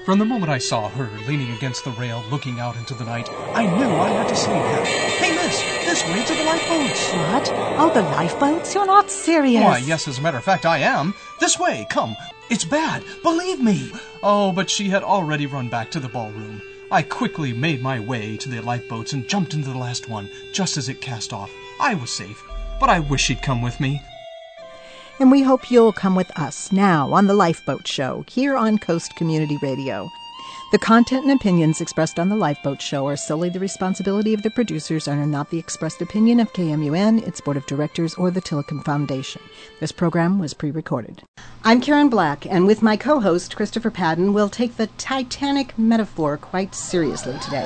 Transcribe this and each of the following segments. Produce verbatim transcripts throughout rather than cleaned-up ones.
From the moment I saw her leaning against the rail looking out into the night, I knew I had to save her. Hey, miss, this way to the lifeboats. What? Oh, the lifeboats? You're not serious. Why, yes, as a matter of fact, I am. This way, come. It's bad, believe me. Oh, but she had already run back to the ballroom. I quickly made my way to the lifeboats and jumped into the last one, just as it cast off. I was safe, but I wish she'd come with me. And we hope you'll come with us now on The Lifeboat Show, here on Coast Community Radio. The content and opinions expressed on The Lifeboat Show are solely the responsibility of the producers and are not the expressed opinion of K M U N, its board of directors, or the Tillicum Foundation. This program was pre-recorded. I'm Karen Black, and with my co-host, Christopher Padden, we'll take the Titanic metaphor quite seriously today.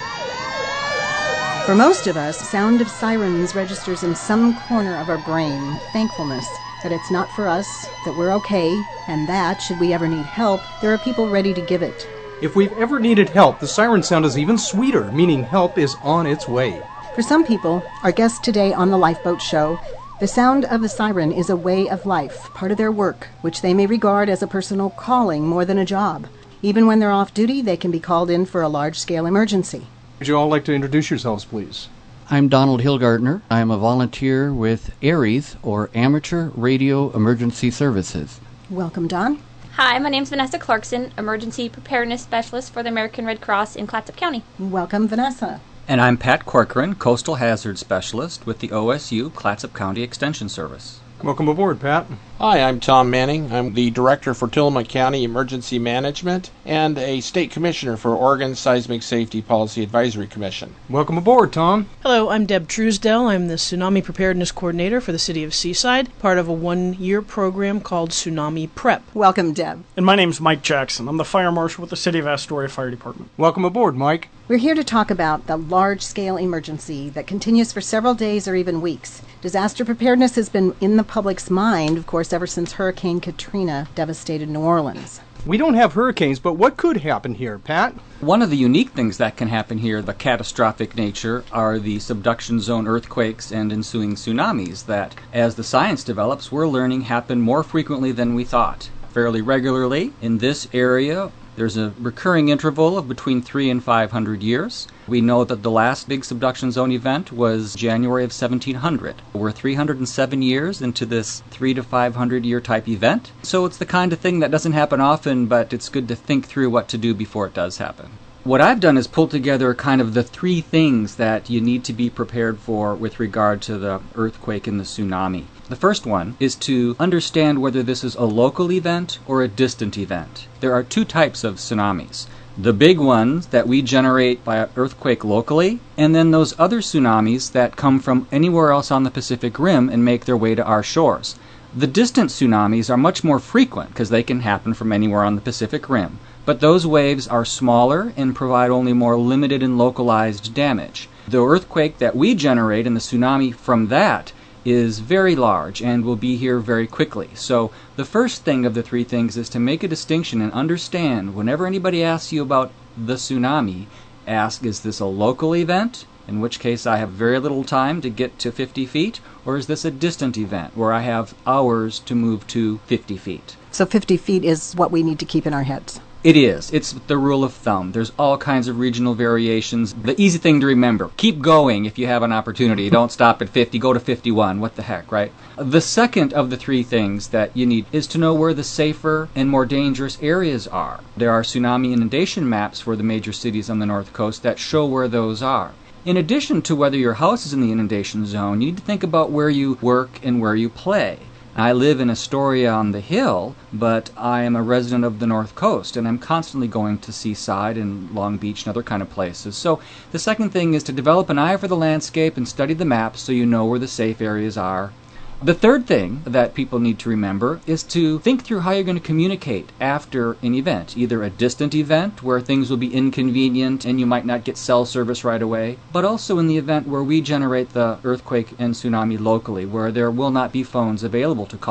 For most of us, sound of sirens registers in some corner of our brain thankfulness that it's not for us, that we're okay, and that, should we ever need help, there are people ready to give it. If we've ever needed help, the siren sound is even sweeter, meaning help is on its way. For some people, our guests today on The Lifeboat Show, the sound of the siren is a way of life, part of their work, which they may regard as a personal calling more than a job. Even when they're off duty, they can be called in for a large-scale emergency. Would you all like to introduce yourselves, please? I'm Donald Hillgardner. I'm a volunteer with ARES, or Amateur Radio Emergency Services. Welcome, Don. Hi, my name's Vanessa Clarkson, Emergency Preparedness Specialist for the American Red Cross in Clatsop County. Welcome, Vanessa. And I'm Pat Corcoran, Coastal Hazard Specialist with the O S U Clatsop County Extension Service. Welcome aboard, Pat. Hi, I'm Tom Manning. I'm the Director for Tillamook County Emergency Management and a State Commissioner for Oregon Seismic Safety Policy Advisory Commission. Welcome aboard, Tom. Hello, I'm Deb Truesdell. I'm the Tsunami Preparedness Coordinator for the City of Seaside, part of a one-year program called Tsunami Prep. Welcome, Deb. And my name's Mike Jackson. I'm the Fire Marshal with the City of Astoria Fire Department. Welcome aboard, Mike. We're here to talk about the large-scale emergency that continues for several days or even weeks. Disaster preparedness has been in the public's mind, of course, ever since Hurricane Katrina devastated New Orleans. We don't have hurricanes, but what could happen here, Pat? One of the unique things that can happen here, the catastrophic nature, are the subduction zone earthquakes and ensuing tsunamis that, as the science develops, we're learning happen more frequently than we thought. Fairly regularly in this area, there's a recurring interval of between three and five hundred years. We know that the last big subduction zone event was January of seventeen hundred. We're three hundred seven years into this three to five hundred year type event. So it's the kind of thing that doesn't happen often, but it's good to think through what to do before it does happen. What I've done is pull together kind of the three things that you need to be prepared for with regard to the earthquake and the tsunami. The first one is to understand whether this is a local event or a distant event. There are two types of tsunamis. The big ones that we generate by an earthquake locally, and then those other tsunamis that come from anywhere else on the Pacific Rim and make their way to our shores. The distant tsunamis are much more frequent because they can happen from anywhere on the Pacific Rim. But those waves are smaller and provide only more limited and localized damage. The earthquake that we generate and the tsunami from that is very large and will be here very quickly. So the first thing of the three things is to make a distinction and understand whenever anybody asks you about the tsunami, ask, is this a local event, in which case I have very little time to get to fifty feet, or is this a distant event where I have hours to move to fifty feet? So fifty feet is what we need to keep in our heads. It is. It's the rule of thumb. There's all kinds of regional variations. The easy thing to remember, keep going if you have an opportunity. Don't stop at fifty, go to fifty-one. What the heck, right? The second of the three things that you need is to know where the safer and more dangerous areas are. There are tsunami inundation maps for the major cities on the North Coast that show where those are. In addition to whether your house is in the inundation zone, you need to think about where you work and where you play. I live in Astoria on the hill, but I am a resident of the North Coast, and I'm constantly going to Seaside and Long Beach and other kind of places. So the second thing is to develop an eye for the landscape and study the maps so you know where the safe areas are. The third thing that people need to remember is to think through how you're going to communicate after an event, either a distant event where things will be inconvenient and you might not get cell service right away, but also in the event where we generate the earthquake and tsunami locally, where there will not be phones available to call.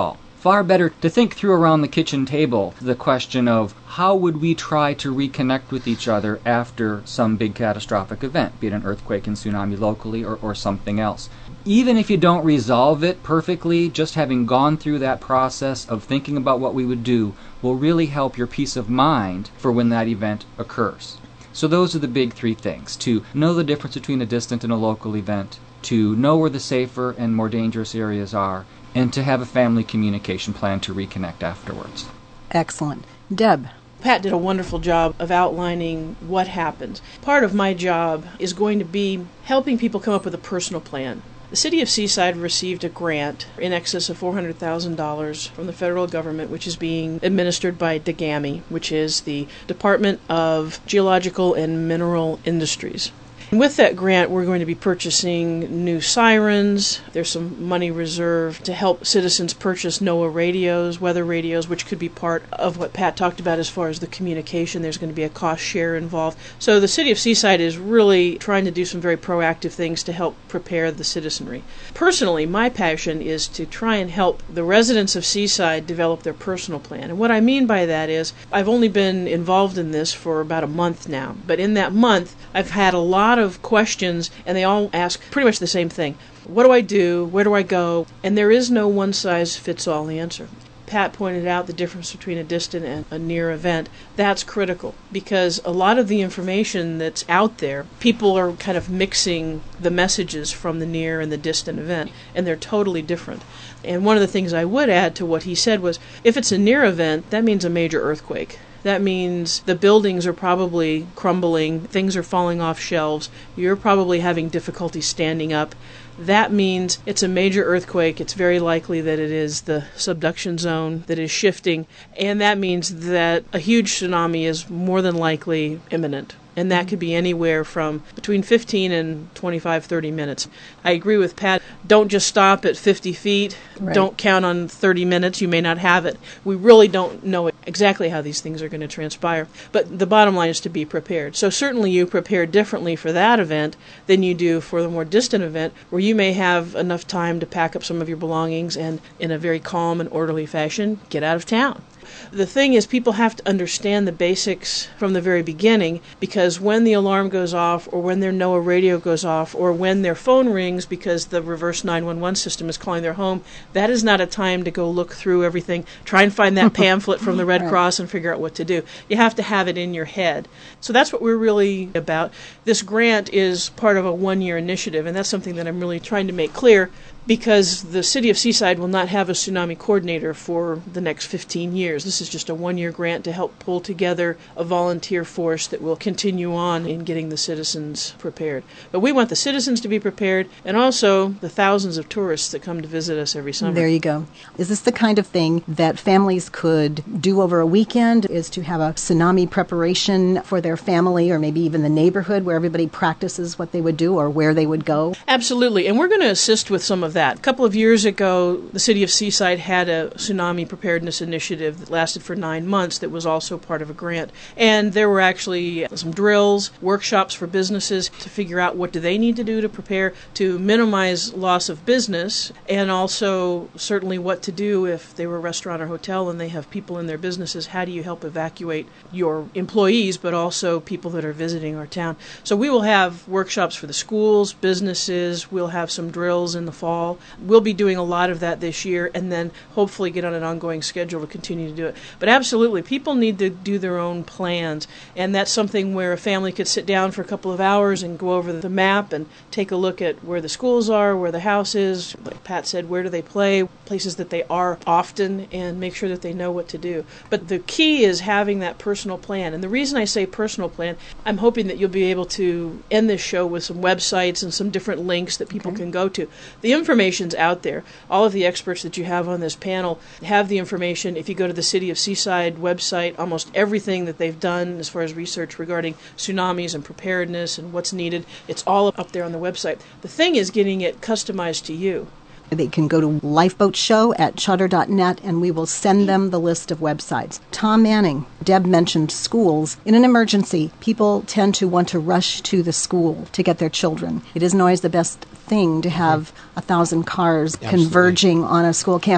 far better to think through around the kitchen table the question of how would we try to reconnect with each other after some big catastrophic event, be it an earthquake and tsunami locally or, or something else. Even if you don't resolve it perfectly, just having gone through that process of thinking about what we would do will really help your peace of mind for when that event occurs. So those are the big three things: to know the difference between a distant and a local event, to know where the safer and more dangerous areas are, and to have a family communication plan to reconnect afterwards. Excellent. Deb? Pat did a wonderful job of outlining what happens. Part of my job is going to be helping people come up with a personal plan. The City of Seaside received a grant in excess of four hundred thousand dollars from the federal government, which is being administered by D G A M I, which is the Department of Geological and Mineral Industries. And with that grant, we're going to be purchasing new sirens. There's some money reserved to help citizens purchase NOAA radios, weather radios, which could be part of what Pat talked about as far as the communication. There's going to be a cost share involved. So the City of Seaside is really trying to do some very proactive things to help prepare the citizenry. Personally, my passion is to try and help the residents of Seaside develop their personal plan. And what I mean by that is I've only been involved in this for about a month now. But in that month, I've had a lot of questions, and they all ask pretty much the same thing. What do I do? Where do I go? And there is no one-size-fits-all answer. Pat pointed out the difference between a distant and a near event. That's critical because a lot of the information that's out there, people are kind of mixing the messages from the near and the distant event, and they're totally different. And one of the things I would add to what he said was, if it's a near event, that means a major earthquake. That means the buildings are probably crumbling, things are falling off shelves, you're probably having difficulty standing up. That means it's a major earthquake. It's very likely that it is the subduction zone that is shifting, and that means that a huge tsunami is more than likely imminent. And that could be anywhere from between fifteen and twenty-five, thirty minutes. I agree with Pat. Don't just stop at fifty feet. Right. Don't count on thirty minutes. You may not have it. We really don't know exactly how these things are going to transpire. But the bottom line is to be prepared. So certainly you prepare differently for that event than you do for the more distant event, where you may have enough time to pack up some of your belongings and, in a very calm and orderly fashion, get out of town. The thing is, people have to understand the basics from the very beginning, because when the alarm goes off, or when their NOAA radio goes off, or when their phone rings because the reverse nine one one system is calling their home, that is not a time to go look through everything, try and find that pamphlet from the Red right. Cross and figure out what to do. You have to have it in your head. So that's what we're really about. This grant is part of a one-year initiative, and that's something that I'm really trying to make clear, because the City of Seaside will not have a tsunami coordinator for the next fifteen years. This is just a one-year grant to help pull together a volunteer force that will continue on in getting the citizens prepared. But we want the citizens to be prepared, and also the thousands of tourists that come to visit us every summer. There you go. Is this the kind of thing that families could do over a weekend, is to have a tsunami preparation for their family, or maybe even the neighborhood where everybody practices what they would do or where they would go? Absolutely, and we're going to assist with some of that. A couple of years ago, the City of Seaside had a tsunami preparedness initiative that lasted for nine months that was also part of a grant. And there were actually some drills, workshops for businesses to figure out what do they need to do to prepare to minimize loss of business, and also certainly what to do if they were a restaurant or hotel and they have people in their businesses. How do you help evacuate your employees, but also people that are visiting our town? So we will have workshops for the schools, businesses. We'll have some drills in the fall. We'll be doing a lot of that this year, and then hopefully get on an ongoing schedule to continue to do it. But absolutely, people need to do their own plans, and that's something where a family could sit down for a couple of hours and go over the map and take a look at where the schools are, where the house is, like Pat said, where do they play, places that they are often, and make sure that they know what to do. But the key is having that personal plan. And the reason I say personal plan, I'm hoping that you'll be able to end this show with some websites and some different links that people okay. can go to. The information's out there. All of the experts that you have on this panel have the information. If you go to the City of Seaside website, almost everything that they've done as far as research regarding tsunamis and preparedness and what's needed, it's all up there on the website. The thing is getting it customized to you. They can go to lifeboat show at chutter dot net, and we will send them the list of websites. Tom Manning, Deb mentioned schools. In an emergency, people tend to want to rush to the school to get their children. It isn't always the best thing to have a thousand cars Absolutely. Converging on a school campus.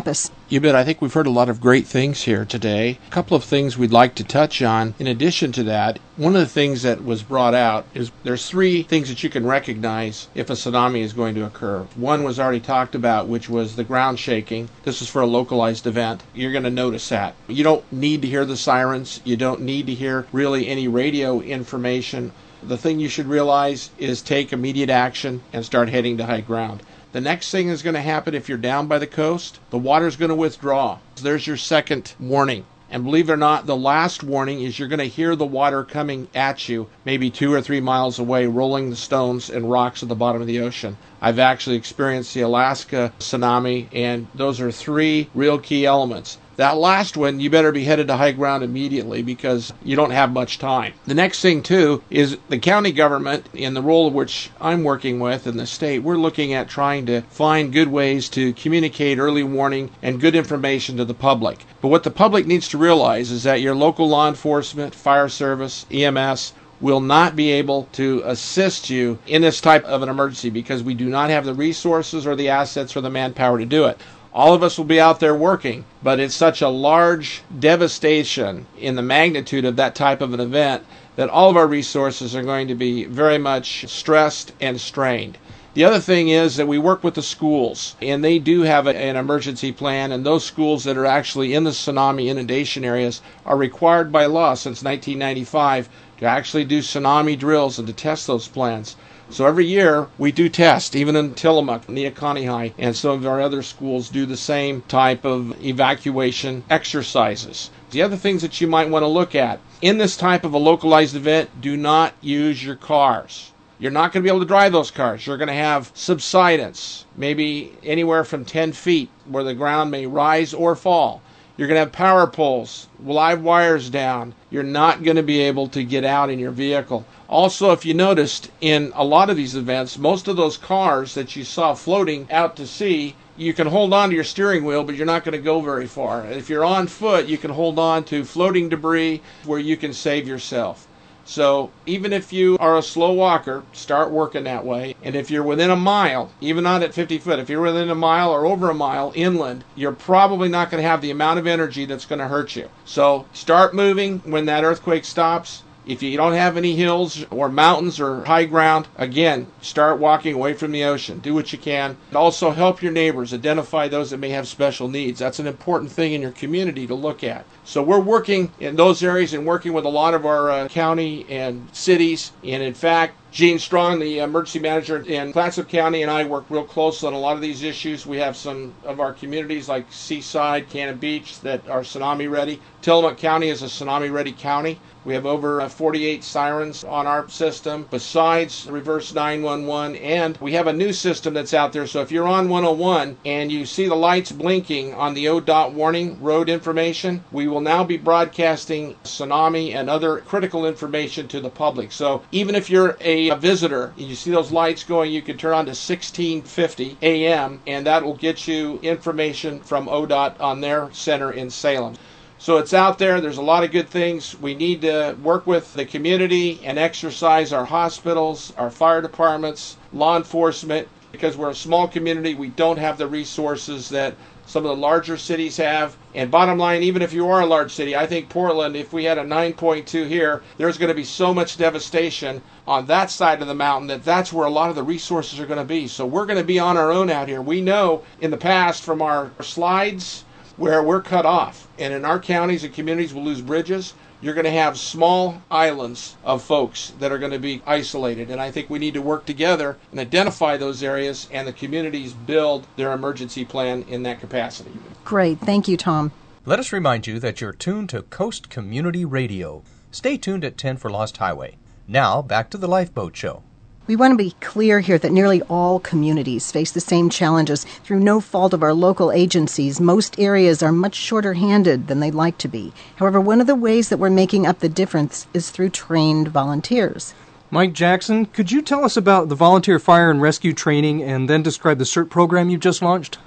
You bet. I think we've heard a lot of great things here today. A couple of things we'd like to touch on. In addition to that, one of the things that was brought out is there's three things that you can recognize if a tsunami is going to occur. One was already talked about, which was the ground shaking. This is for a localized event. You're going to notice that. You don't need to hear the sirens. You don't need to hear really any radio information. The thing you should realize is take immediate action and start heading to high ground. The next thing is going to happen if you're down by the coast, the water's going to withdraw. There's your second warning. And believe it or not, the last warning is you're going to hear the water coming at you, maybe two or three miles away, rolling the stones and rocks at the bottom of the ocean. I've actually experienced the Alaska tsunami, and those are three real key elements. That last one, you better be headed to high ground immediately because you don't have much time. The next thing, too, is the county government, in the role of which I'm working with in the state, we're looking at trying to find good ways to communicate early warning and good information to the public. But what the public needs to realize is that your local law enforcement, fire service, E M S, will not be able to assist you in this type of an emergency because we do not have the resources or the assets or the manpower to do it. All of us will be out there working, but it's such a large devastation in the magnitude of that type of an event that all of our resources are going to be very much stressed and strained. The other thing is that we work with the schools, and they do have a, an emergency plan, and those schools that are actually in the tsunami inundation areas are required by law since nineteen ninety-five to actually do tsunami drills and to test those plans. So every year we do test, even in Tillamook, Neahkani High, and some of our other schools do the same type of evacuation exercises. The other things that you might want to look at, in this type of a localized event, do not use your cars. You're not going to be able to drive those cars. You're going to have subsidence, maybe anywhere from ten feet, where the ground may rise or fall. You're going to have power poles, live wires down. You're not going to be able to get out in your vehicle. Also, if you noticed, in a lot of these events, most of those cars that you saw floating out to sea, you can hold on to your steering wheel, but you're not going to go very far. If you're on foot, you can hold on to floating debris where you can save yourself. So even if you are a slow walker, start working that way. And if you're within a mile, even not at fifty foot, if you're within a mile or over a mile inland, you're probably not going to have the amount of energy that's going to hurt you. So start moving when that earthquake stops. If you don't have any hills or mountains or high ground, again, start walking away from the ocean. Do what you can. And also help your neighbors. Identify those that may have special needs. That's an important thing in your community to look at. So we're working in those areas and working with a lot of our uh, county and cities. And in fact, Gene Strong, the emergency manager in Clatsop County, and I work real close on a lot of these issues. We have some of our communities like Seaside, Cannon Beach that are tsunami ready. Tillamook County is a tsunami ready county. We have over uh, forty-eight sirens on our system, besides reverse nine one one, and we have a new system that's out there. So if you're on one oh one and you see the lights blinking on the O D O T warning road information, we will now be broadcasting tsunami and other critical information to the public. So even if you're a, a visitor and you see those lights going, you can turn on to sixteen fifty A M, and that will get you information from O D O T on their center in Salem. So it's out there. There's a lot of good things. We need to work with the community and exercise our hospitals, our fire departments, law enforcement. Because we're a small community, we don't have the resources that some of the larger cities have. And bottom line, even if you are a large city, I think Portland, if we had a nine point two here, there's going to be so much devastation on that side of the mountain that that's where a lot of the resources are going to be. So we're going to be on our own out here. We know in the past from our slides where we're cut off. And in our counties and communities, we'll lose bridges. You're going to have small islands of folks that are going to be isolated. And I think we need to work together and identify those areas, and the communities build their emergency plan in that capacity. Great. Thank you, Tom. Let us remind you that you're tuned to Coast Community Radio. Stay tuned at ten for Lost Highway. Now, back to the Lifeboat Show. We want to be clear here that nearly all communities face the same challenges. Through no fault of our local agencies, most areas are much shorter-handed than they'd like to be. However, one of the ways that we're making up the difference is through trained volunteers. Mike Jackson, could you tell us about the volunteer fire and rescue training and then describe the CERT program you've just launched?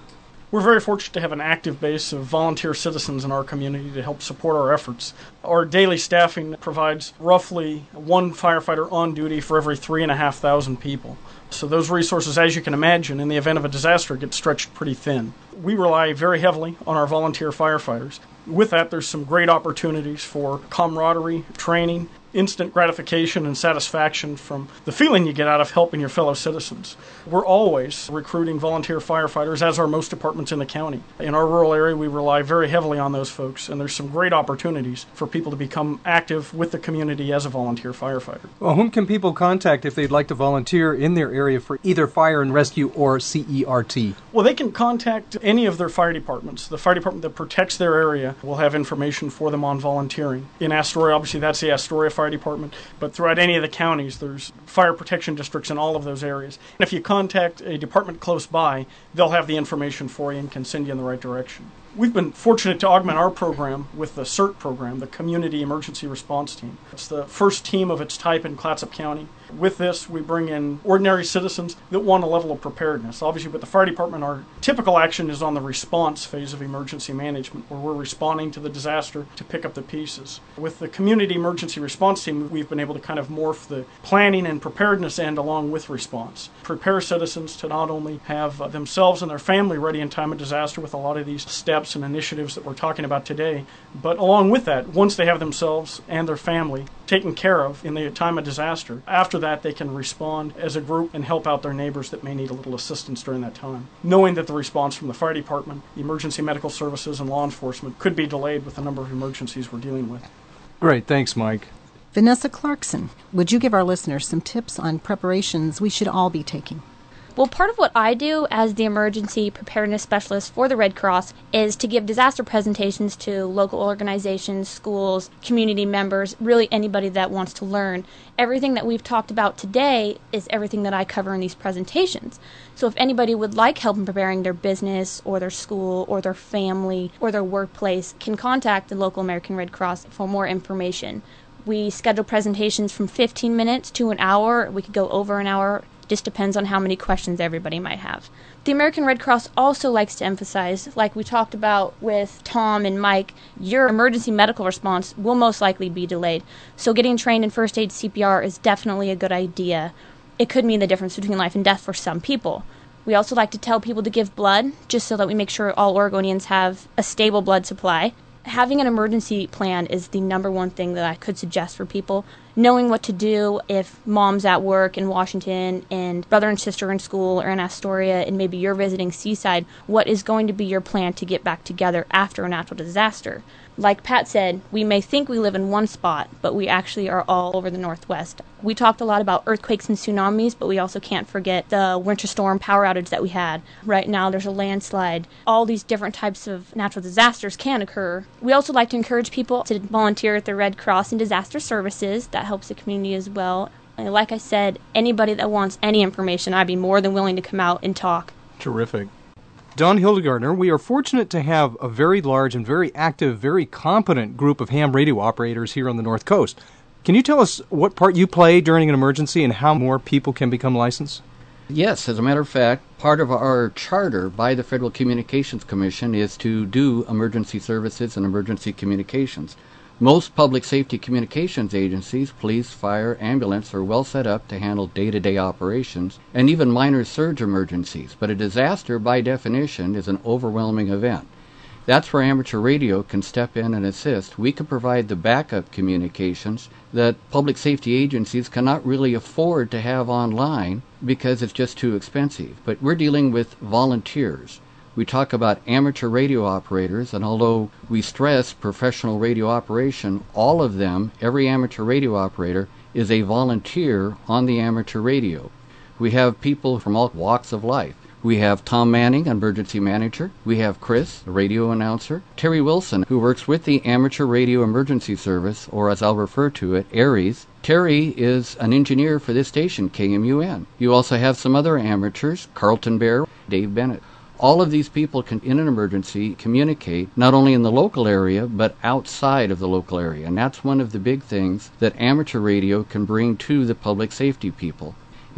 We're very fortunate to have an active base of volunteer citizens in our community to help support our efforts. Our daily staffing provides roughly one firefighter on duty for every three and a half thousand people. So those resources, as you can imagine, in the event of a disaster, get stretched pretty thin. We rely very heavily on our volunteer firefighters. With that, there's some great opportunities for camaraderie, training, instant gratification and satisfaction from the feeling you get out of helping your fellow citizens. We're always recruiting volunteer firefighters, as are most departments in the county. In our rural area, we rely very heavily on those folks, and there's some great opportunities for people to become active with the community as a volunteer firefighter. Well, whom can people contact if they'd like to volunteer in their area for either fire and rescue or C E R T? Well, they can contact any of their fire departments. The fire department that protects their area will have information for them on volunteering. In Astoria, obviously, that's the Astoria Fire Department, but throughout any of the counties, there's fire protection districts in all of those areas. And if you contact a department close by, they'll have the information for you and can send you in the right direction. We've been fortunate to augment our program with the C E R T program, the Community Emergency Response Team. It's the first team of its type in Clatsop County. With this, we bring in ordinary citizens that want a level of preparedness. Obviously, with the fire department, our typical action is on the response phase of emergency management, where we're responding to the disaster to pick up the pieces. With the Community Emergency Response Team, we've been able to kind of morph the planning and preparedness end along with response. Prepare citizens to not only have uh, themselves and their family ready in time of disaster with a lot of these steps and initiatives that we're talking about today, but along with that, once they have themselves and their family taken care of in the time of disaster, after that they can respond as a group and help out their neighbors that may need a little assistance during that time, knowing that the response from the fire department, emergency medical services, and law enforcement could be delayed with the number of emergencies we're dealing with. Great, thanks, Mike. Vanessa Clarkson, would you give our listeners some tips on preparations we should all be taking? Well, part of what I do as the emergency preparedness specialist for the Red Cross is to give disaster presentations to local organizations, schools, community members, really anybody that wants to learn. Everything that we've talked about today is everything that I cover in these presentations. So if anybody would like help in preparing their business or their school or their family or their workplace, can contact the local American Red Cross for more information. We schedule presentations from fifteen minutes to an hour. We could go over an hour. Just depends on how many questions everybody might have. The American Red Cross also likes to emphasize, like we talked about with Tom and Mike, your emergency medical response will most likely be delayed. So getting trained in first aid C P R is definitely a good idea. It could mean the difference between life and death for some people. We also like to tell people to give blood, just so that we make sure all Oregonians have a stable blood supply. Having an emergency plan is the number one thing that I could suggest for people. Knowing what to do if mom's at work in Washington and brother and sister in school or in Astoria and maybe you're visiting Seaside, what is going to be your plan to get back together after a natural disaster? Like Pat said, we may think we live in one spot, but we actually are all over the Northwest. We talked a lot about earthquakes and tsunamis, but we also can't forget the winter storm power outage that we had. Right now there's a landslide. All these different types of natural disasters can occur. We also like to encourage people to volunteer at the Red Cross and Disaster Services. That helps the community as well. And like I said, anybody that wants any information, I'd be more than willing to come out and talk. Terrific. Don Hildegardner, we are fortunate to have a very large and very active, very competent group of ham radio operators here on the North Coast. Can you tell us what part you play during an emergency and how more people can become licensed? Yes, as a matter of fact, part of our charter by the Federal Communications Commission is to do emergency services and emergency communications. Most public safety communications agencies, police, fire, ambulance, are well set up to handle day-to-day operations and even minor surge emergencies, but a disaster, by definition, is an overwhelming event. That's where amateur radio can step in and assist. We can provide the backup communications that public safety agencies cannot really afford to have online because it's just too expensive. But we're dealing with volunteers. We talk about amateur radio operators, and although we stress professional radio operation, all of them, every amateur radio operator, is a volunteer on the amateur radio. We have people from all walks of life. We have Tom Manning, emergency manager. We have Chris, a radio announcer. Terry Wilson, who works with the Amateur Radio Emergency Service, or as I'll refer to it, ARES. Terry is an engineer for this station, K M U N. You also have some other amateurs, Carlton Bear, Dave Bennett. All of these people can, in an emergency, communicate not only in the local area, but outside of the local area. And that's one of the big things that amateur radio can bring to the public safety people.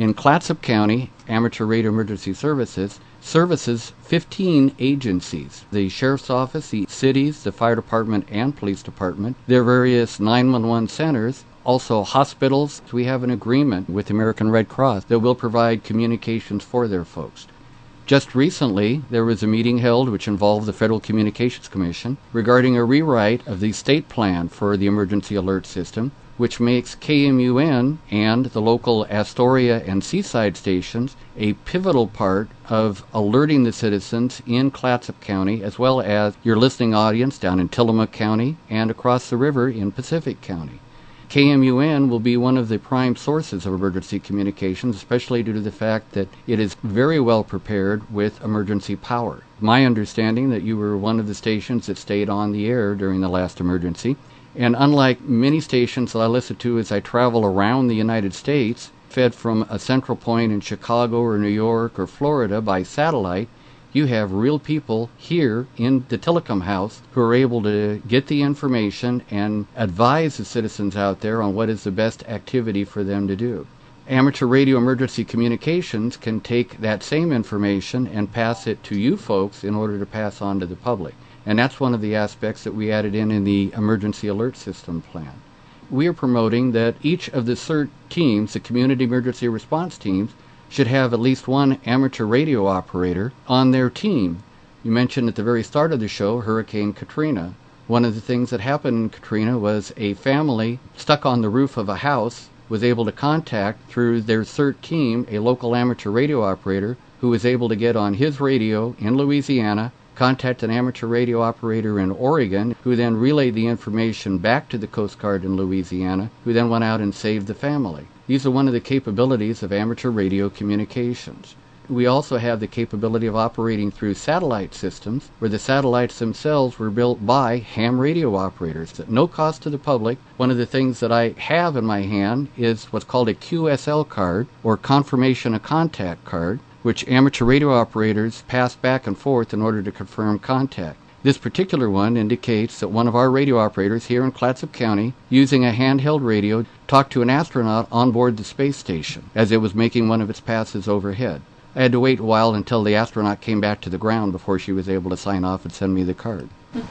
In Clatsop County, Amateur Radio Emergency Services services fifteen agencies: the Sheriff's Office, the cities, the Fire Department, and Police Department, their various nine one one centers, also hospitals. We have an agreement with the American Red Cross that will provide communications for their folks. Just recently, there was a meeting held which involved the Federal Communications Commission regarding a rewrite of the state plan for the emergency alert system, which makes K M U N and the local Astoria and Seaside stations a pivotal part of alerting the citizens in Clatsop County, as well as your listening audience down in Tillamook County and across the river in Pacific County. K M U N will be one of the prime sources of emergency communications, especially due to the fact that it is very well prepared with emergency power. My understanding that you were one of the stations that stayed on the air during the last emergency, and unlike many stations that I listen to as I travel around the United States, fed from a central point in Chicago or New York or Florida by satellite, you have real people here in the Telecom House who are able to get the information and advise the citizens out there on what is the best activity for them to do. Amateur Radio Emergency Communications can take that same information and pass it to you folks in order to pass on to the public. And that's one of the aspects that we added in in the Emergency Alert System plan. We are promoting that each of the CERT teams, the Community Emergency Response teams, should have at least one amateur radio operator on their team. You mentioned at the very start of the show Hurricane Katrina. One of the things that happened in Katrina was a family stuck on the roof of a house was able to contact through their CERT team a local amateur radio operator who was able to get on his radio in Louisiana, contact an amateur radio operator in Oregon, who then relayed the information back to the Coast Guard in Louisiana, who then went out and saved the family. These are one of the capabilities of amateur radio communications. We also have the capability of operating through satellite systems, where the satellites themselves were built by ham radio operators at no cost to the public. One of the things that I have in my hand is what's called a Q S L card, or Confirmation of Contact card, which amateur radio operators pass back and forth in order to confirm contact. This particular one indicates that one of our radio operators here in Clatsop County, using a handheld radio, talked to an astronaut on board the space station as it was making one of its passes overhead. I had to wait a while until the astronaut came back to the ground before she was able to sign off and send me the card.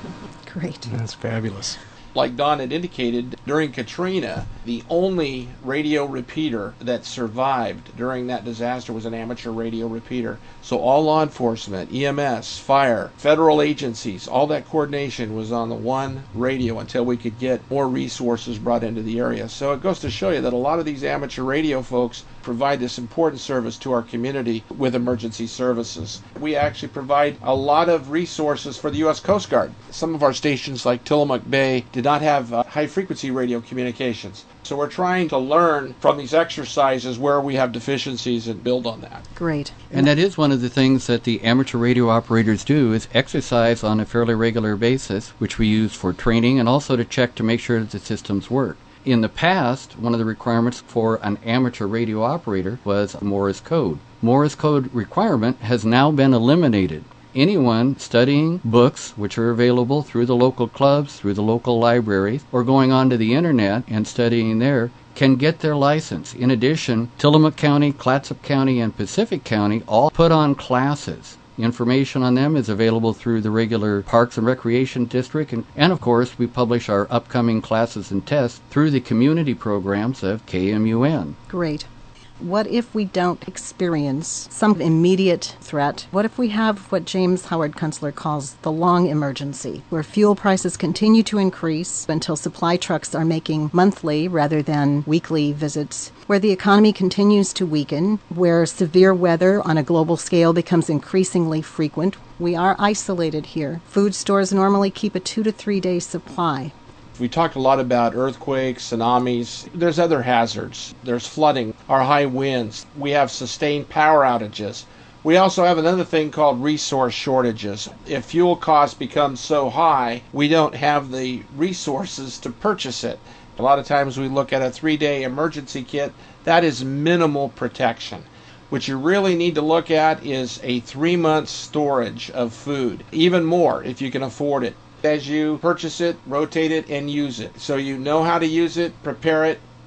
Great. That's fabulous. Like Don had indicated, during Katrina, the only radio repeater that survived during that disaster was an amateur radio repeater. So all law enforcement, E M S, fire, federal agencies, all that coordination was on the one radio until we could get more resources brought into the area. So it goes to show you that a lot of these amateur radio folks provide this important service to our community with emergency services. We actually provide a lot of resources for the U S Coast Guard. Some of our stations like Tillamook Bay did not have uh, high-frequency radio communications. So we're trying to learn from these exercises where we have deficiencies and build on that. Great. And that is one of the things that the amateur radio operators do, is exercise on a fairly regular basis, which we use for training and also to check to make sure that the systems work. In the past, one of the requirements for an amateur radio operator was Morse code. Morse code requirement has now been eliminated. Anyone studying books, which are available through the local clubs, through the local libraries, or going onto the internet and studying there, can get their license. In addition, Tillamook County, Clatsop County, and Pacific County all put on classes. Information on them is available through the regular Parks and Recreation District, and, and of course we publish our upcoming classes and tests through the community programs of K M U N. Great. What if we don't experience some immediate threat? What if we have what James Howard Kunstler calls the long emergency, where fuel prices continue to increase until supply trucks are making monthly rather than weekly visits, where the economy continues to weaken, where severe weather on a global scale becomes increasingly frequent? We are isolated here. Food stores normally keep a two to three day supply. We talked a lot about earthquakes, tsunamis. There's other hazards. There's flooding, our high winds. We have sustained power outages. We also have another thing called resource shortages. If fuel costs become so high, we don't have the resources to purchase it. A lot of times we look at a three-day emergency kit. That is minimal protection. What you really need to look at is a three-month storage of food, even more if you can afford it. As you purchase it, rotate it, and use it. So you know how to use it, prepare it,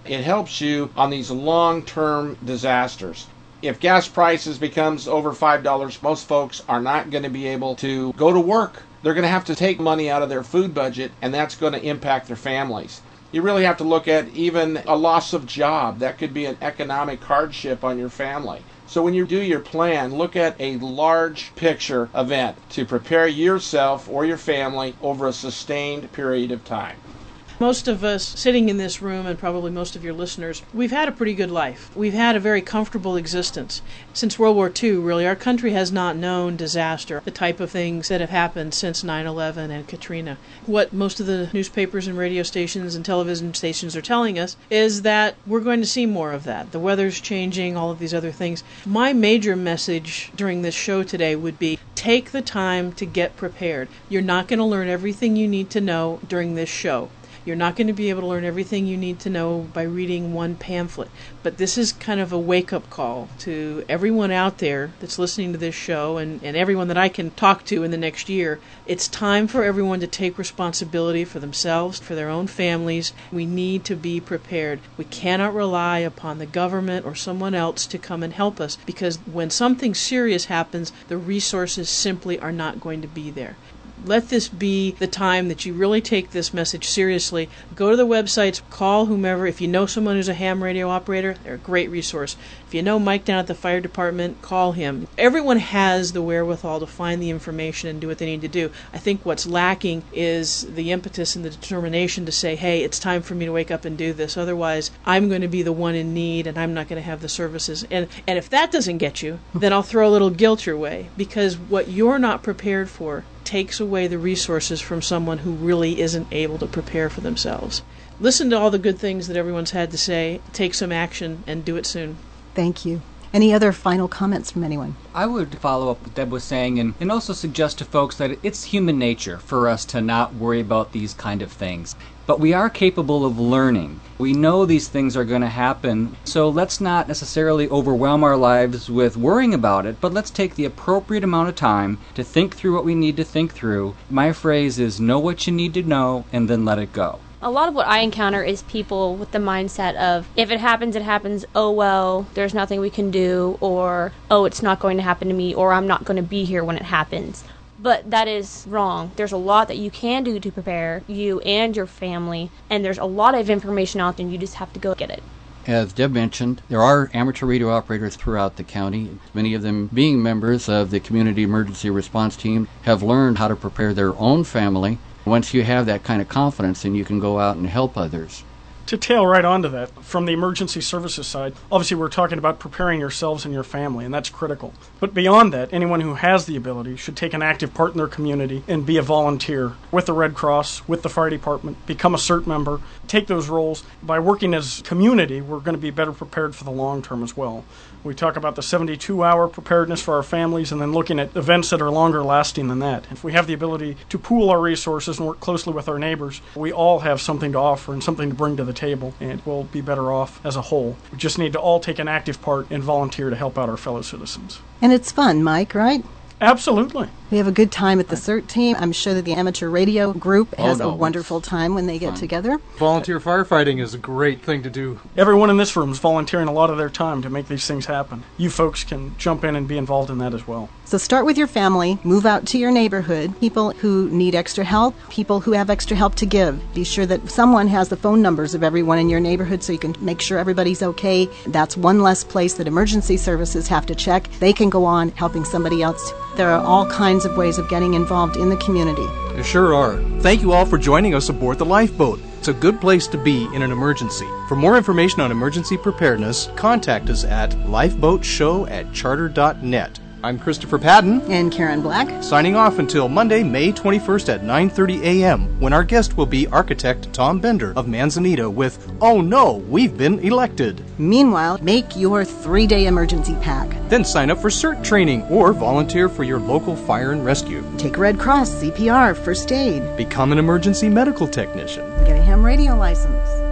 It helps you on these long-term disasters. If gas prices becomes over five dollars, most folks are not going to be able to go to work. They're going to have to take money out of their food budget, and that's going to impact their families. You really have to look at even a loss of job. That could be an economic hardship on your family. So when you do your plan, look at a large picture event to prepare yourself or your family over a sustained period of time. Most of us sitting in this room, and probably most of your listeners, we've had a pretty good life. We've had a very comfortable existence. Since World War Two, really, our country has not known disaster, the type of things that have happened since nine eleven and Katrina. What most of the newspapers and radio stations and television stations are telling us is that we're going to see more of that. The weather's changing, all of these other things. My major message during this show today would be take the time to get prepared. You're not going to learn everything you need to know during this show. You're not going to be able to learn everything you need to know by reading one pamphlet. But this is kind of a wake-up call to everyone out there that's listening to this show and, and everyone that I can talk to in the next year. It's time for everyone to take responsibility for themselves, for their own families. We need to be prepared. We cannot rely upon the government or someone else to come and help us, because when something serious happens, the resources simply are not going to be there. Let this be the time that you really take this message seriously. Go to the websites, call whomever. If you know someone who's a ham radio operator, they're a great resource. If you know Mike down at the fire department, call him. Everyone has the wherewithal to find the information and do what they need to do. I think what's lacking is the impetus and the determination to say, hey, it's time for me to wake up and do this. Otherwise, I'm going to be the one in need and I'm not going to have the services. And, and if that doesn't get you, then I'll throw a little guilt your way, because what you're not prepared for takes away the resources from someone who really isn't able to prepare for themselves. Listen to all the good things that everyone's had to say, take some action, and do it soon. Thank you. Any other final comments from anyone? I would follow up what Deb was saying and, and also suggest to folks that it's human nature for us to not worry about these kind of things. But we are capable of learning. We know these things are going to happen, so let's not necessarily overwhelm our lives with worrying about it, but let's take the appropriate amount of time to think through what we need to think through. My phrase is know what you need to know and then let it go. A lot of what I encounter is people with the mindset of, if it happens, it happens, oh well, there's nothing we can do, or oh, it's not going to happen to me, or I'm not going to be here when it happens. But that is wrong. There's a lot that you can do to prepare you and your family, and there's a lot of information out there, and you just have to go get it. As Deb mentioned, there are amateur radio operators throughout the county. Many of them, being members of the Community Emergency Response Team, have learned how to prepare their own family. Once you have that kind of confidence, then you can go out and help others. To tail right onto that, from the emergency services side, obviously we're talking about preparing yourselves and your family, and that's critical. But beyond that, anyone who has the ability should take an active part in their community and be a volunteer with the Red Cross, with the fire department, become a CERT member, take those roles. By working as a community, we're going to be better prepared for the long term as well. We talk about the seventy-two hour preparedness for our families and then looking at events that are longer lasting than that. If we have the ability to pool our resources and work closely with our neighbors, we all have something to offer and something to bring to the table, and we'll be better off as a whole. We just need to all take an active part and volunteer to help out our fellow citizens. And it's fun, Mike, right? Absolutely. We have a good time at the CERT team. I'm sure that the amateur radio group has oh, no, a wonderful time when they get fun. together. Volunteer firefighting is a great thing to do. Everyone in this room is volunteering a lot of their time to make these things happen. You folks can jump in and be involved in that as well. So start with your family, move out to your neighborhood, people who need extra help, people who have extra help to give. Be sure that someone has the phone numbers of everyone in your neighborhood so you can make sure everybody's okay. That's one less place that emergency services have to check. They can go on helping somebody else. There are all kinds of ways of getting involved in the community. There sure are. Thank you all for joining us aboard the lifeboat. It's a good place to be in an emergency. For more information on emergency preparedness, contact us at lifeboatshow at charter dot net. I'm Christopher Padden. And Karen Black. Signing off until Monday, May twenty-first at nine thirty a.m. when our guest will be architect Tom Bender of Manzanita with Oh No, We've Been Elected. Meanwhile, make your three-day emergency pack. Then sign up for CERT training or volunteer for your local fire and rescue. Take Red Cross, C P R, first aid. Become an emergency medical technician. Get a ham radio license.